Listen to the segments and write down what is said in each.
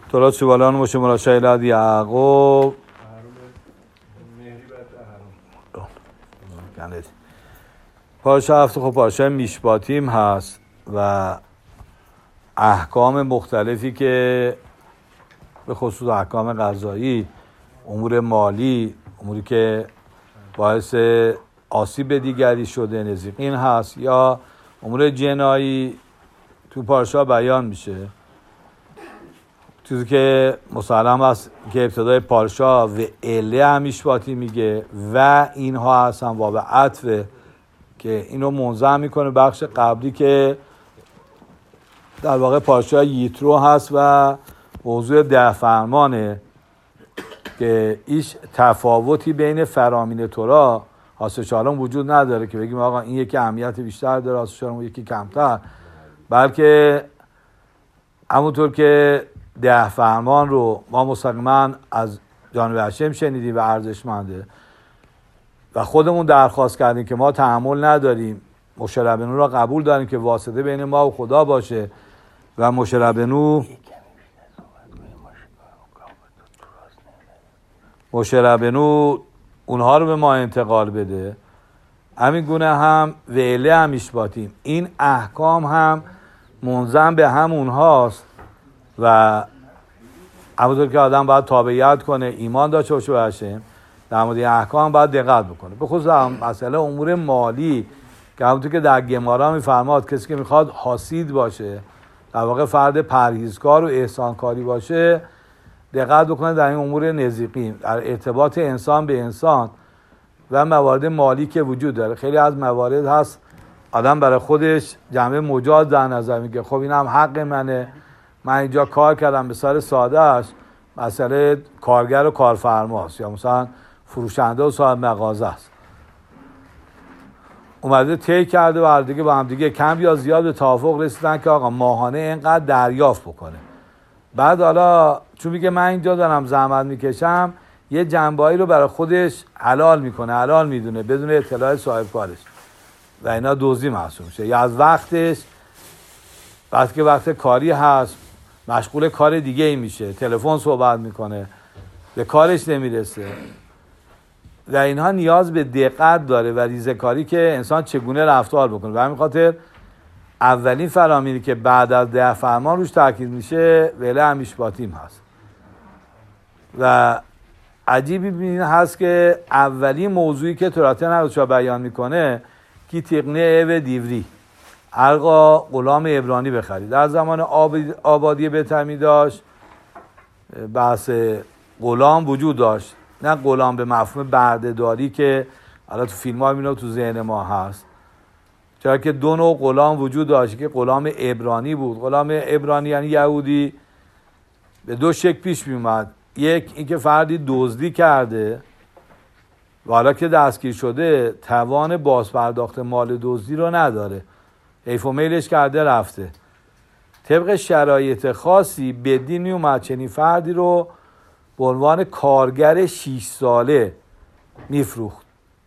درست بالان باشه مرا شیلاد یعقوب پارچه هفته خب پارچه میشباتیم هست و احکام مختلفی که به خصوص احکام قضایی، امور مالی، اموری که باعث آسیب دیگری شده نزدیکین هست یا امور جنایی تو پارچه بیان میشه. چیزی که مسلم هست که ابتدای پارچه و اله هم میشباتی میگه و اینها هستن و به عطف که اینو منظم میکنه بخش قبلی که در واقع پارچه یترو هست و موضوع 10 فرمانه که هیچ تفاوتی بین فرامین تورا حاسچالان وجود نداره که بگیم آقا این یکی اهمیت بیشتر داره حاسچالان یکی کمتر، بلکه همونطور که 10 فرمان رو ما مستقیما از جانب هشم شنیدیم و ارزشمنده و خودمون درخواست کردیم که ما تحمل نداریم موشه ربنو را قبول داریم که واسطه بین ما و خدا باشه و موشه ربنو اونها رو به ما انتقال بده. همین گونه هم ویله هم میشباتیم، این احکام هم منظم به همون هاست و همونطور که آدم باید تابعیت کنه، ایمان داشته باشه به هشم، در مورد احکام باید دقت بکنه. به خصوص مسئله امور مالی که همونطور که در گمارا میفرماد کسی که میخواد حاسید باشه، در واقع فرد پرهیزکار و احسانکاری باشه، دقت بکنه در این امور نزدیکی، در ارتباط انسان به انسان و موارد مالی که وجود داره. خیلی از موارد هست آدم برای خودش جنبه مجاز در نظر میگه، خب این هم حق منه، من اینجا کار کردم به صورت ساده است، مسئله کارگر و کارفرماست یا مثلا فروشنده و صاحب مغازه است، اومده طی کرده و دیگه با هم دیگه کم یا زیاد به توافق رسیدن که آقا ماهانه اینقدر دریافت بکنه. بعد حالا چون میگه من اینجا دارم زحمت میکشم، یه جنبه‌ای رو برای خودش حلال میکنه، حلال میدونه بدون اطلاع صاحب کارش و اینا دزدی محسوب میشه. یا از وقتش بعد که وقت کاری هست مشغول کار دیگه ای میشه، تلفن صحبت میکنه، به کارش نمیرسه و اینها نیاز به دقت داره و ریزه‌کاری که انسان چگونه رفتار بکنه. و همین خاطر اولین فرامینی که بعد از 10 فرمان روش تاکید میشه وله هم میشباتیم هست و عجیبی این هست که اولین موضوعی که توراتن هرچا بیان میکنه که تقنیه او دیوری ارقا غلام عبرانی بخرید. در زمان آبادی بتمی داشت بحث غلام وجود داشت، نه غلام به مفهوم بردهداری که الان تو فیلم ها میبینه تو ذهن ما هست، چرا که 2 نوع غلام وجود داشت که غلام عبرانی بود. غلام عبرانی یعنی یهودی به 2 شکل پیش میومد، یک اینکه فردی دزدی کرده و حالا که دستگیر شده توان بازپرداخت مال دزدی رو نداره، حیف و میلش کرده رفته، طبق شرایط خاصی بدین میومد چنین فردی رو به عنوان کارگر 6 ساله میفروخت.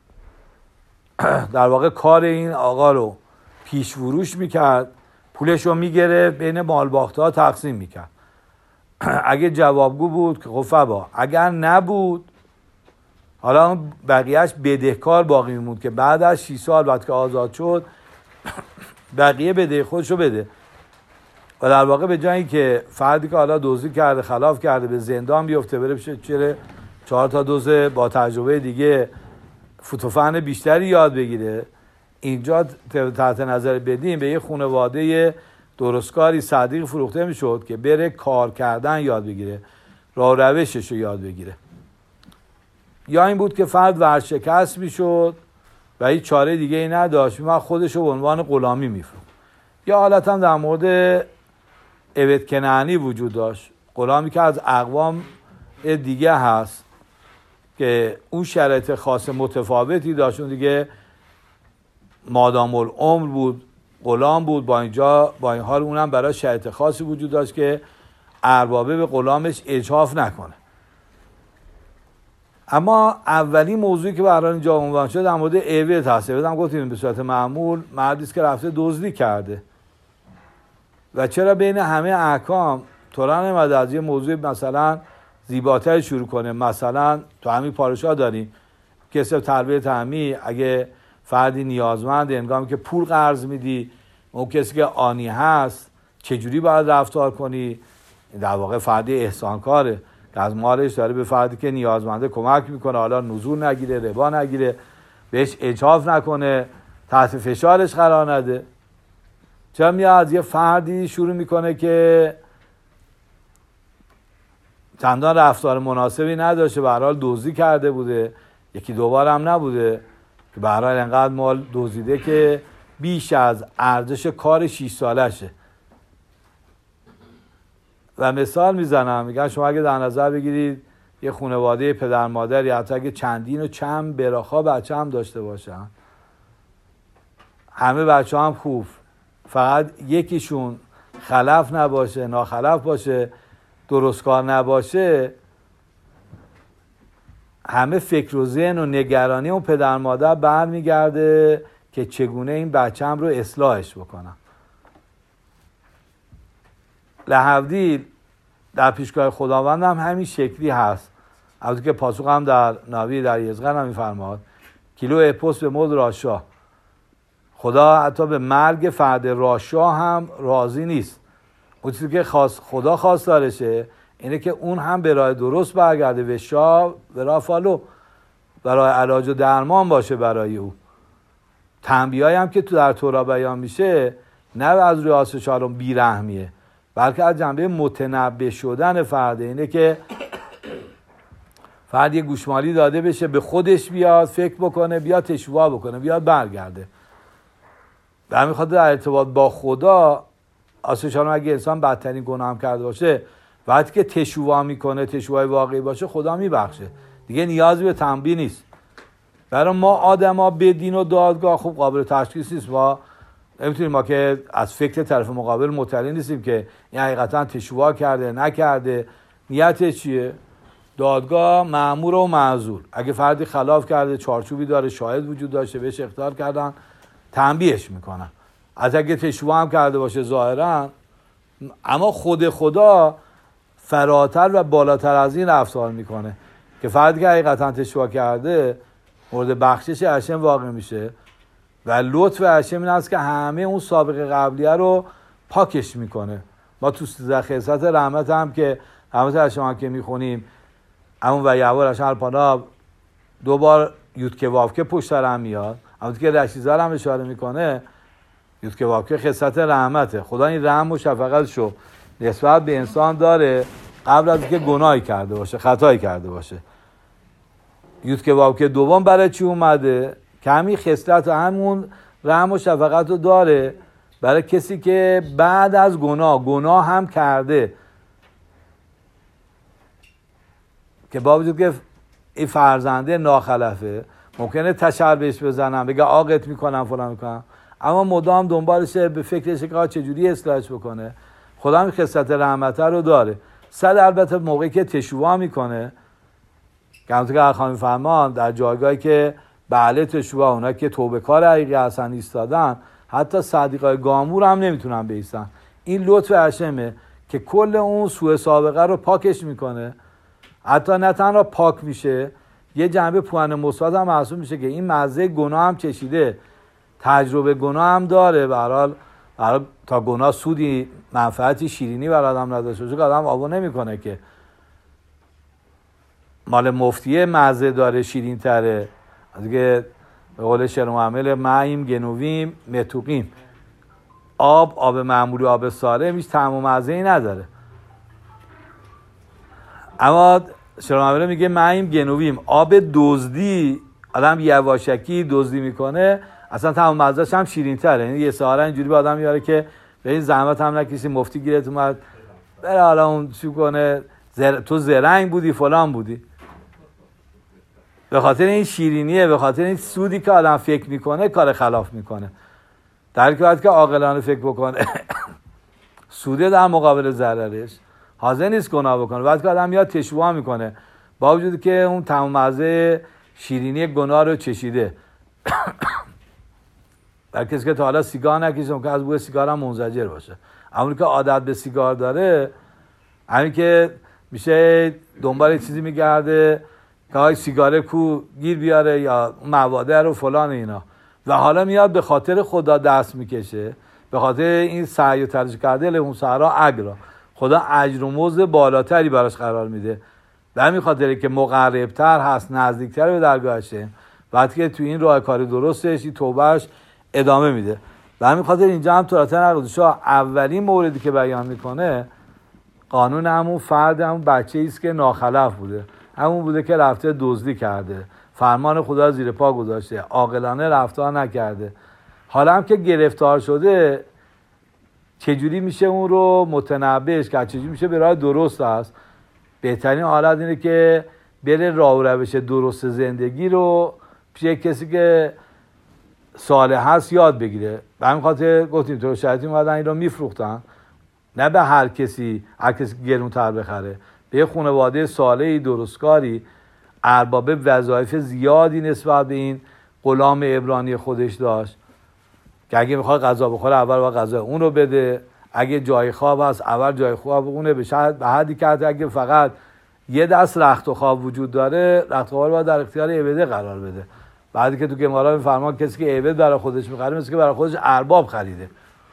در واقع کار این آقا رو پیش فروش میکرد، پولش رو میگرفت بین مالباخته ها تقسیم میکرد. اگه جوابگو بود که خب فبا، اگر نبود حالا بقیهش بدهکار باقی میموند که بعد از 6 سال بعد که آزاد شد بقیه بده خودشو بده. و در واقع به جایی که فردی که حالا دزدی کرده خلاف کرده به زندان بیفته بره بشه چره 4 تا دزد با تجربه دیگه فوتوفن بیشتری یاد بگیره، اینجا تحت نظر بدیم به یه خانواده درستکاری صدیق فروخته میشد که بره کار کردن یاد بگیره، راه روشش رو یاد بگیره. یا این بود که فرد ورشکست میشد و هیچ چاره دیگه ای نداشت، من خودش رو به عنوان غلامی میفروخت. یا حالت هم در مورد عبد کنعانی وجود داشت، غلامی که از اقوام دیگه هست که اون شرایط خاص متفاوتی داشت، اون دیگه مادام العمر بود، غلام بود، با این حال اونم برای شرایط خاصی وجود داشت که اربابه به غلامش اجحاف نکنه. اما اولین موضوعی که برای اینجا عنوان شد در مورد عوض هست. عوض هم گفتیم به صورت معمول مردی است که رفته دزدی کرده و چرا بین همه احکام توران نمیده از یه موضوع مثلا زیباتر شروع کنه. مثلا تو همین پادشاه داریم کسب تربیت تعمی، اگه فردی نیازمند هنگامی که پول قرض میدی، اون کسی که آنی هست چجوری باید رفتار کنی؟ در واقع فردی احسانکاره که از مالش داره به فردی که نیازمنده کمک میکنه، حالا نزول نگیره، ربا نگیره، بهش اجحاف نکنه، تحت فشارش قرار نده. چرا میاد یه فردی شروع میکنه که چندان رفتار مناسبی نداشته، به هر حال دزدی کرده بوده، یکی دوبار هم نبوده که به هر حال انقدر مال دزدیده که بیش از ارزش کار 6 سالشه. و مثال میزنم، میگن شما اگه در نظر بگیرید یه خانواده پدر مادر یا حتی اگه چندین و چند براخا بچه هم داشته باشن، همه بچه هم خوب، فقط یکیشون خلف نباشه، ناخلف باشه، درستکار نباشه، همه فکر و ذهن و نگرانی اون پدر مادر برمیگرده که چگونه این بچه‌م رو اصلاحش بکنم. لحظی در پیشگاه خداوند هم همین شکلی هست. البته که پاسخ هم در نوی در یزغر هم می‌فرماد کیلو اپوس به مد راشا، خدا حتی به مرگ فرد راشا هم راضی نیست. اون چیزی که خدا خواستارشه اینه که اون هم به راه درست برگرده، و شاه به راه فالو، برای علاج و درمان باشه برای او. تنبیه‌ای هم که تو در تورا بیان میشه نه از روی آسشارون بیرحمیه، بلکه از جنبه متنبه شدن فرده. اینه که فرد یه گوشمالی داده بشه، به خودش بیاد، فکر بکنه، بیاد تشویق بکنه، بیاد برگرده. به همین خاطر در ارتباط با خدا آسشارون اگه انسان بدترین گناه هم کرده باشه، وقتی که تشویق میکنه، تشویق واقعی باشه، خدا میبخشه، دیگه نیازی به تنبیه نیست. برای ما آدما به دین و دادگاه خوب قابل تشخیص نیست. ما نمیتونیم، ما که از فکر طرف مقابل مطلع نیستیم که این حقیقتا تشویق کرده نکرده، نیتش چیه. دادگاه مأمور و معذور، اگه فردی خلاف کرده، چارچوبی داره، شاهد وجود داشته، بهش اخطار کردن، تنبیهش میکنن. از اگه تشویق هم کرده باشه ظاهرا، اما خود خدا فراتر و بالاتر از این رفتار میکنه که فردی که حقیقتا تشویق کرده مورد بخشش هشم واقع میشه و لطف هشم این است که همه اون سابقه قبلیه رو پاکش میکنه. ما تو 13 خصلت رحمت هم که رحمت هشم هم که میخونیم، همون و یعور هشم الپانا 2 بار یودکه وافکه پشت سر هم میاد، همون که رشیزار هم اشاره میکنه، یودکه وافکه خصلت رحمته. خدا این رحم و شفقتشو نسبت به انسان داره قبل از اینکه گناهی کرده باشه، خطایی کرده باشه. یودکه وافکه دوم برای چی اومده؟ که همین خصلت همون رحم و شفقت رو داره برای کسی که بعد از گناه هم کرده، که با وجود که این فرزنده ناخلفه، ممکنه تشر بهش بزنم، بگه آقت میکنم فلان میکنم، اما مدام دنبالشه، به فکرشه که چجوری اصلاحش بکنه. خدا هم خصلت رحمت رو داره. البته موقعی که تشویق میکنه، که همونطور که خانم فرمان در جایگاهی که بله تشویق، اونا که توبه کار حقیقی هستن ایستادن، حتی صدیقای گامور هم نمیتونن بیستن. این لطف هشمه که کل اون سوء سابقه رو پاکش میکنه. حتی نه تنها پاک میشه، یه جنبه پوان مثبت هم محسوب میشه که این مزه گناه هم چشیده، تجربه گناه هم داره. به هر حال تا گناه سودی منفعتی شیرینی بر آدم نداشته باشه که آدم آبو نمیکنه که مال مفتیه مزه داره، شیرین تره. دیگه به قول شعر معمل معیم گنویم متوقیم، آب معمولی، آب سالم هیچ طعم و مزه‌ای نداره. اما شعر معمل میگه معیم گنویم، آب دزدی، آدم یواشکی دزدی میکنه، اصلا طعم و مزه‌اش هم شیرین تره. یعنی یه سواره اینجوری به آدم میاره که به این زحمت هم نکشی، مفتی گیرت اومد بره حالا اون چی کنه، تو زرنگ بودی فلان بودی. به خاطر این شیرینیه، به خاطر این سودی که آدم فکر میکنه کار خلاف میکنه. در حالی که باید که عاقلانه فکر بکنه سوده در مقابل ضررش، حاضر نیست گناه بکنه. بعد که آدم میاد تشویق میکنه با وجودی که اون تمام مزه شیرینی گناه رو چشیده. در کسی که تا حالا سیگار نکشیده، ممکن از بوی سیگار هم منزجر باشه. اما که عادت به سیگار داره، همین که میشه دنبال چیزی میگرده که های سیگاره کو گیر بیاره یا مواده رو فلان اینا، و حالا میاد به خاطر خدا دست میکشه، به خاطر این سعی و تلاش کرده لهم سعرا اجرا، خدا اجر و مزد بالاتری براش قرار میده. به همین خاطره که مقربتر هست، نزدیکتر به درگاهشه، وقتی که تو این راه کار درستش این توبهش ادامه میده. به همین خاطر اینجا هم تورات نقدشاه اولین موردی که بیان میکنه قانون همون فرد، همون بچه ایست که ناخلف بوده، همون بوده که رفته دزدی کرده، فرمان خدا زیر پا گذاشته، عاقلانه رفتار نکرده. حالا هم که گرفتار شده چجوری میشه اون رو متنبهش کرد، چجوری میشه به راه درست است؟ بهترین حالت اینه که بره راه و روش درست زندگی رو پیش کسی که صالح هست یاد بگیره. به همین خاطر گفتیم تو شرایطی اومدن این رو میفروختن، نه به هر کسی گرونتر بخره، به یه خانواده صالحی درستکاری ارباب وظایف زیادی نسبت به این غلام عبرانی خودش داشت که اگه میخواد غذا بخوره اول باید غذا اون رو بده، اگه جای خواب هست اول جای خواب اونه، به حدی که اگه فقط یه دست رخت و خواب وجود داره رخت و خواب رو باید در اختیار عبده قرار بده. بعدی که تو گمارا میفرمان کسی که عبد برای خودش میخره مثل که برای خودش ارباب خریده.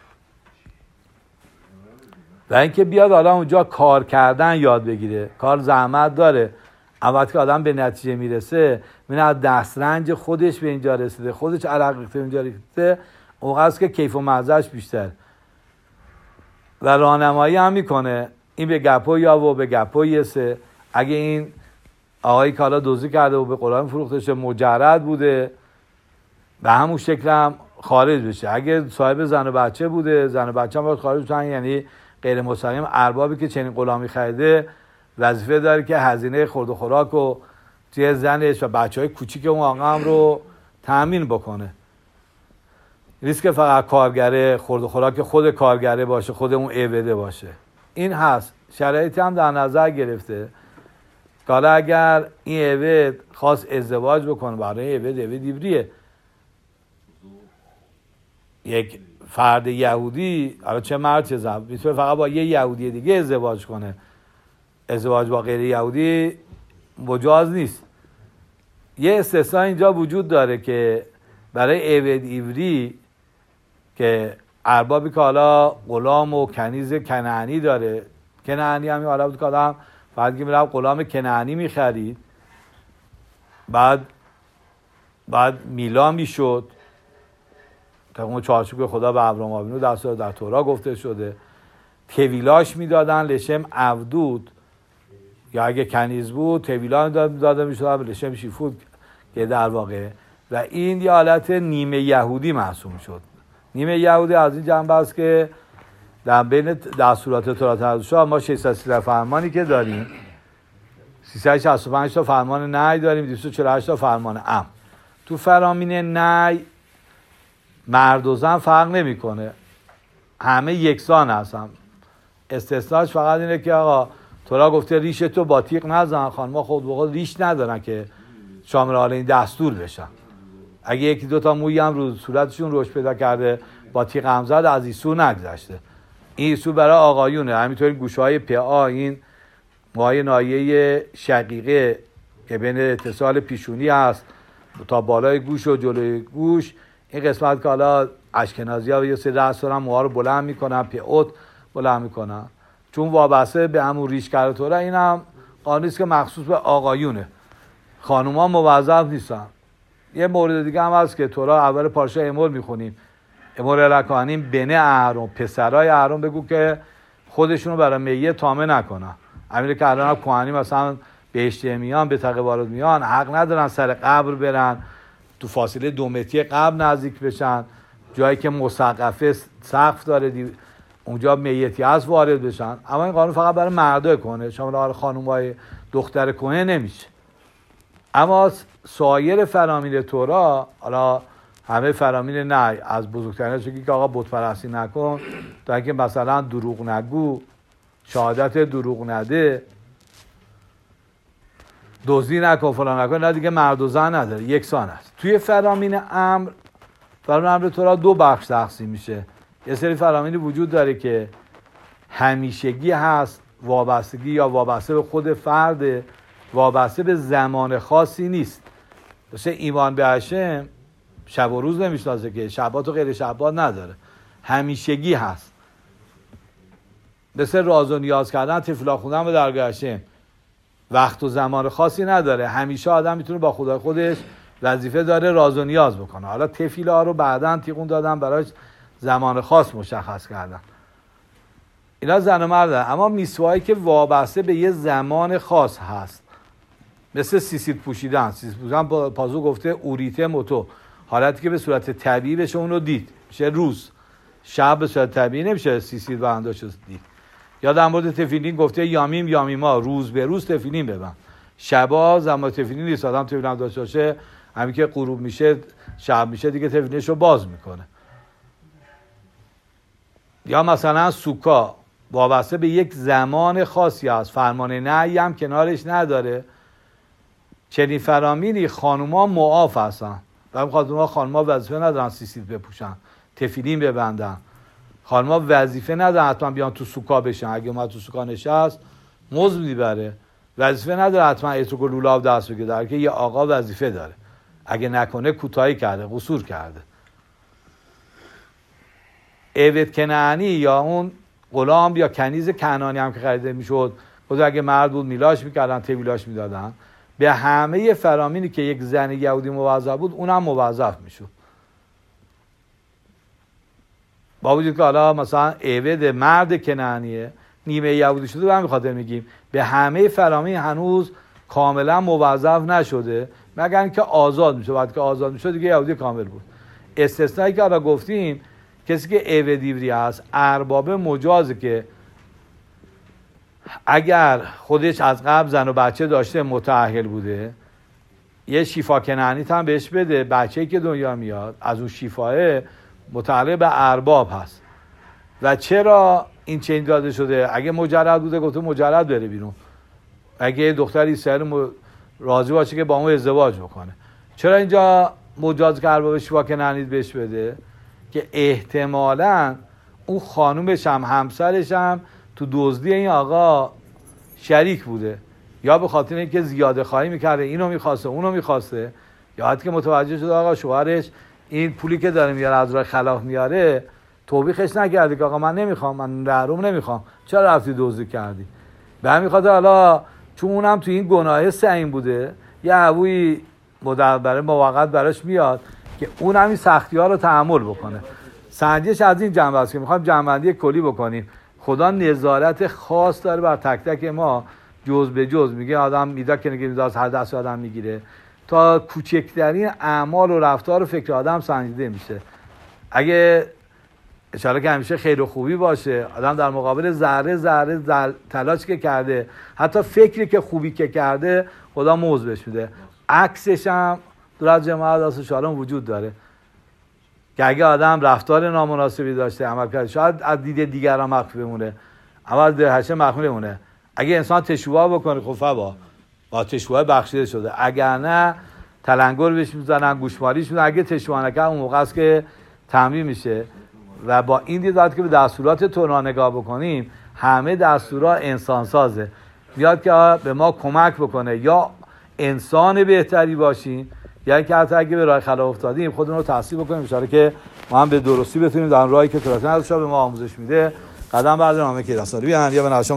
و اینکه بیاد حالا اونجا کار کردن یاد بگیره، کار زحمت داره. اول که آدم به نتیجه میرسه، من از دسترنج خودش به اینجا رسیده، خودش عرق ریخته اینجا رسیده، اون است که کیف و مزهش بیشتر و راهنمایی هم میکنه. این به گپو یا و به گپو یسه. اگه این آقایی که حالا دزدی کرده و به قرآن فروختش مجرد بوده، به همون شکل هم خارج بشه. اگه صاحب زن و بچه بوده، زن و بچه هم باید خارج بشن، یعنی غیر مستقیم اربابی که چنین غلامی خریده وظیفه داره که هزینه خورد و خوراک و توی زنش و بچهای کوچیک اون آقا هم رو تامین بکنه. نیست که فقط کارگره خورد و خوراک خود کارگره باشه، خود اون عبده باشه. این هست. شرایطی هم در نظر گرفته که حالا اگر این عبد خواست ازدواج بکنه، برای عبد ایبریه، یک فرد یهودی، حالا چه مرد چه زن، میتونه فقط با یه یهودی دیگه ازدواج کنه. ازدواج با غیر یهودی مجاز نیست. یه استثناء اینجا وجود داره که برای عبد ایبری که اربابی که حالا غلام و کنیز کنعانی داره، کنعانی هم حالا بود که آدم فقط که میرفت غلام کنعانی میخرید، بعد میلا میشد، تا اون چارچوب خدا به ابراهیم آوینو در تورا گفته شده، طویلاش میدادن لشم عبدود، یا اگه کنیز بود طویلا داده میشد لشم شیفود که در واقع، و این یه حالت نیمه یهودی محسوب شد. نیمه یهودی از این جنبه است که در بین دستورات تورات حضرت ما 613 فرمانی که داریم، 365 تا فرمان نهی داریم، 248 تا فرمان امر. تو فرامین نهی مرد و زن فرق نمیکنه، همه یکسان هستن. استثناش فقط اینه که آقا تورا گفته ریش تو با تیغ نزن، خانم‌ها خود به خود ریش ندارن که شامل حال این دستور بشن. اگه یکی دوتا مویی هم رو صورتشون رشد پیدا کرده با تیغ هم زد، از ایسو نگذشته. این ایسو برای آقایونه. همینطوری گوشهای پا، این موهای ناحیه شقیقه که بین اتصال پیشونی هست تا بالای گوش و جلوی گوش، این قسمت که حالا اشکنازی‌ها یه سری رأس دارن موها رو بلند میکنن، پیوت بلند میکنن، چون وابسته به همون ریش کرده طوره. این هم قانونی است که مخصوص به آقایونه، خانوما موظف نیستن. یه مورد دیگه هم هست که تورا اول پارشا امور میخونیم، امور الکهانیم بنه اهرم، پسرای اهرم بگو که خودشونو برای میه تامه نکنن. همین که الان کهانی مثلا بهشت میان، به تقی وارد میان، حق ندارن سر قبر برن، تو فاصله 2 متری قبر نزدیک بشن، جایی که مسقفه سقف داره اونجا میتی هست وارد بشن. اما این قانون فقط برای مردای کهنه، شامل خانومای دختر کهنه نمیشه. اما سایر فرامین تورا، حالا همه فرامین نه، از بزرگترینش که آقا بت پرستی نکن، تا اینکه مثلا دروغ نگو، شهادت دروغ نده، دزدی نکن، فلان نکن، نه دیگه مرد و زن نداره، یکسان است. توی فرامین امر تورا 2 بخش تقسیم میشه. یه سری فرامینی وجود داره که همیشگی هست، وابستگی یا وابسته به خود فرد، وابسته به زمان خاصی نیست. مثل ایمان به هشم شب و روز نمیشناسه که، شبات و غیر شبات نداره، همیشگی هست. مثل راز و نیاز کردن، تفیلا خوندن به درگاه هشم وقت و زمان خاصی نداره. همیشه آدم میتونه با خدای خودش وظیفه داره راز و نیاز بکنه. حالا تفیلا رو بعداً تیغون دادن براش زمان خاص مشخص کردن. اینا زن و مردن. اما میسوایی که وابسته به یه زمان خاص هست، مثل سیسید پوشیدن. سیسید پوشیدن پازو گفته اوریته موتو، حالتی که به صورت طبیعی بشه اون رو دید، میشه روز. شب به صورت طبیعی نمیشه سیسید بنداش دید. یا در مورد تفیلین گفته یامیم یامیما، روز به روز تفیلین ببن. شبا زمان تفیلین نیست، آدم تفیلین داشته باشه همین که غروب میشه شب میشه دیگه تفیلینش رو باز میکنه. یا مثلا سوکا وابسته به یک زمان خاصی هست، فرمان نهی هم کنارش نداره. چنین فرامینی خانوما معاف هستن. برای خانوما وظیفه ندارن سیسید بپوشن، تفیلین ببندن. خانوما وظیفه ندارن حتما بیان تو سوکا بشن. اگه اومد تو سوکا نشست موز میبره. وظیفه نداره حتما اترک و لولاب دست بگیره، در که یه آقا وظیفه داره. اگه نکنه کوتاهی کرده، قصور کرده. عبد کنعانی یا اون غلام یا کنیز کنعانی هم که خریده میشد، خود اگه مرد بود میلاش میکردن، طویلاش میدادن. به همه فرامینی که یک زن یهودی موظف بود اونم موظف میشد. با وجود که حالا مثلا عبد مرد کنعانیه نیمه یهودی شده، به همین خاطر میگیم به همه فرامین هنوز کاملا موظف نشده، مگر اینکه آزاد میشه. بعد که آزاد میشه دیگه یهودی کامل بود. استثنایی که حالا گفتیم کسی که عبد دیوری هست، ارباب مجازه که اگر خودش از قبل زن و بچه داشته متأهل بوده، یه شیفا کنعانی هم بهش بده، بچه‌ای که دنیا میاد از اون شیفاه متعلق به ارباب هست. و چرا این چنین داده شده؟ اگه مجرد بوده گفته مجرد بره بیرون، اگه دختری سر راضی باشه که با اون ازدواج بکنه. چرا اینجا مجاز که ارباب شیفا کنعانی بهش بده؟ که احتمالاً اون خانومش هم همسرش هم تو دزدی این آقا شریک بوده، یا به خاطر اینکه زیاده خواهی میکرده، اینو میخواسته اونو میخواسته، یا حتی که متوجه شده آقا شوهرش این پولی که داره میاره از راه خلاف میاره، توبیخش نکرده که آقا من نمیخوام، من محروم نمیخوام، چرا رفتی دزدی کردی؟ به همین خاطر حالا چون اونم تو این گناه سعیم بوده، یه عبوی مدبره موقت براش میاد که اون هم این سختی ها رو تحمل بکنه. سنجش از این جنبه است که میخوایم جنبندی کلی بکنیم. خدا نظارت خاص داره بر تک تک ما، جز به جز. میگه آدم میدا که نگه از هر دست آدم میگیره، تا کوچکترین اعمال و رفتار و فکر آدم سنجیده میشه. اگه انشاءالله که همیشه خیر و خوبی باشه، آدم در مقابل ذره ذره تلاش که کرده، حتی فکری که خوبی که کرده، خدا موز بهش میده. عکسش هم در جماعت آسوشالان وجود داره که اگه آدم رفتار نامناسبی داشته، عمل کرده، شاید از دید دیگران مخفی بمونه، اما در هشه مخفی بمونه. اگه انسان تشویق بکنه خب با تشویق بخشیده شده، اگر نه تلنگر بهش میزنن، گوشمالیش میزنن. اگه تشویق نکنه اون موقع است که تنبیه میشه. و با این دید که به دستورات تورا نگاه بکنیم، همه دستورات انسان سازه، میاد که به ما کمک بکنه یا انسان بهتری باشیم، یعنی که حتی اگه به راه خلاف افتادیم خودمون رو تحصیل بکنیم، اشاره که ما هم به درستی بتونیم در راهی که تورا به ما آموزش میده قدم برداریم. که رسالی بیان یا به